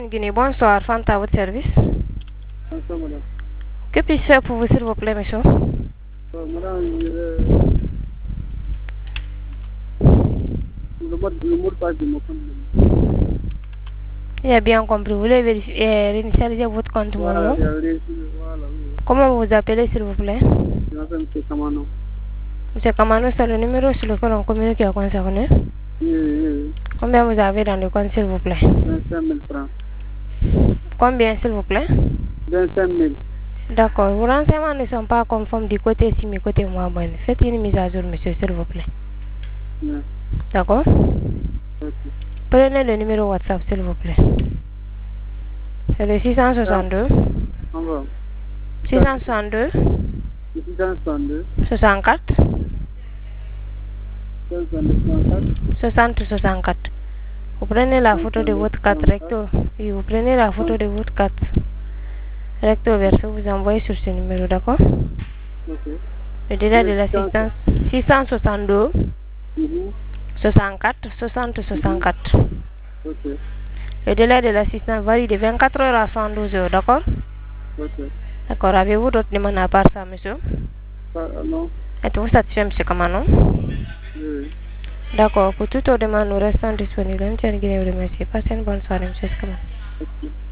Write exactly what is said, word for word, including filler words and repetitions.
Guinée, bonsoir, Fanta à votre service. Bonsoir, madame. Que puis-je faire pour vous, s'il vous plaît, monsieur? Euh, madame, euh, le mot, le mot de passe de mon compte. Il a bien compris. Vous voulez vérifier, euh, réinitialiser votre compte, Voilà, maman? j'ai réussi, voilà, oui. Comment vous vous appelez, s'il vous plaît? Je m'appelle M. Kamano. Monsieur Kamano, c'est le numéro sur lequel on communique qui est concerné. Oui, oui, oui. Combien vous avez dans le compte, s'il vous plaît? vingt-cinq mille francs. Combien, s'il vous plaît? vingt-cinq mille. D'accord. Vos renseignements ne sont pas conformes du côté Simi, côté moi. Faites une mise à jour, monsieur, s'il vous plaît. Oui. D'accord? Ok. Prenez le numéro WhatsApp, s'il vous plaît. C'est le six cent soixante-deux. Au revoir. six cent soixante-deux. six cent soixante-deux. soixante-quatre. soixante-deux. soixante soixante-quatre. Vous prenez la photo de votre carte recto. Et vous prenez la photo de votre carte recto verso. Vous envoyez sur ce numéro, d'accord? Ok. Le délai de l'assistance six cent soixante-deux. Mhm. soixante-quatre. soixante soixante-quatre. Ok. Le délai de l'assistance varie de vingt-quatre heures à soixante-douze heures, d'accord? Ok. D'accord. Avez-vous d'autres demandes à part ça, monsieur? Ah, non. Êtes-vous satisfait, monsieur Kamano? Oui. D'accord. Pour toute autre demande, nous restons disponibles. Nous vous remercie. Passez une bonne soirée, monsieur Kamano. Ok.